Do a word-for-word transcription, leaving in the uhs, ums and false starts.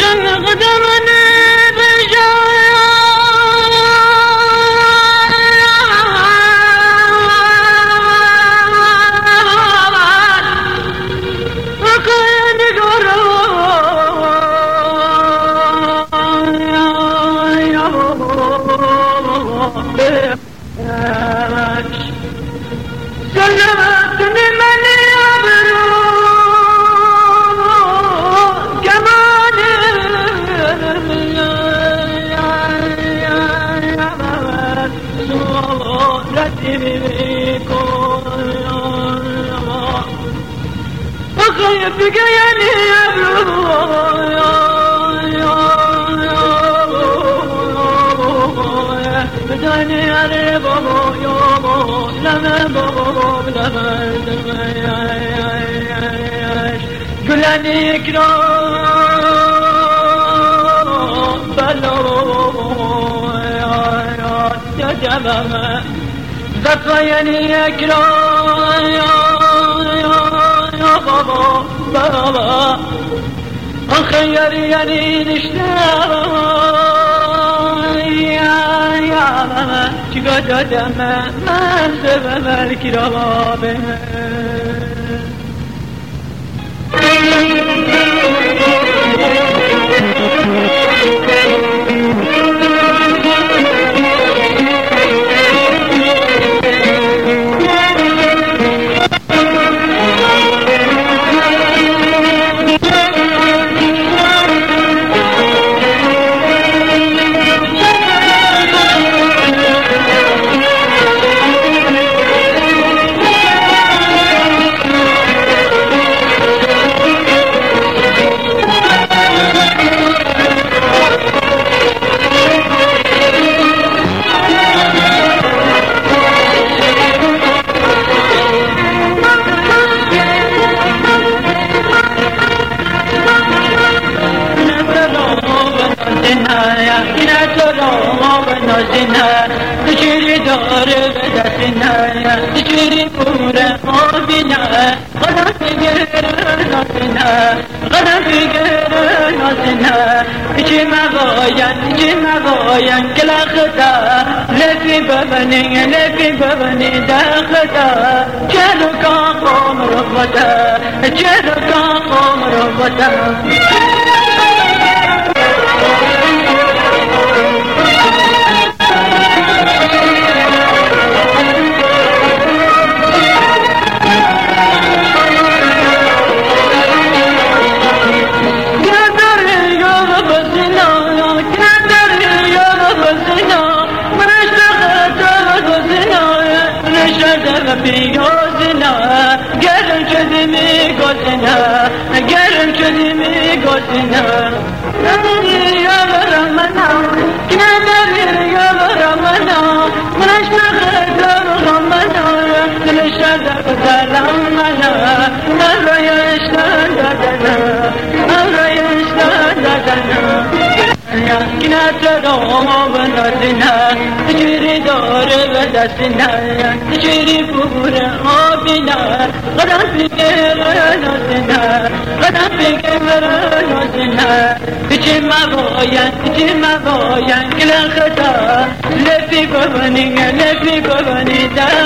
گلنی اکرام بلو یا جبم زفاینی اکرام یا بابا بابا خیری یعنی نشتم یا یا بابا چگاه دادم من سبب الکرام تشيري دار بدتنا تشيري كورة قابنا غدا في غير ناسنا غدا في غير ناسنا تشي مغايا تشي مغايا كلا خطا لفي ببني لفي ببني دا خطا جلو قام ربطا جلو قام ربطا بيجوزنا قرن كذمي قوزنا قرن كذمي قوزنا نادري يا برمنا نادري يا برمنا منش نخدر غمنا نشدق دلمنا نرى يشتددنا نرى يشتددنا كنا تروم بنادنا تجري دور بدسنا تجري فور آبنا غدا في كرناسنا غدا في كرناسنا تجي ما بايا تجي ما بايا كل خطا لفي قبني لفي قبني دا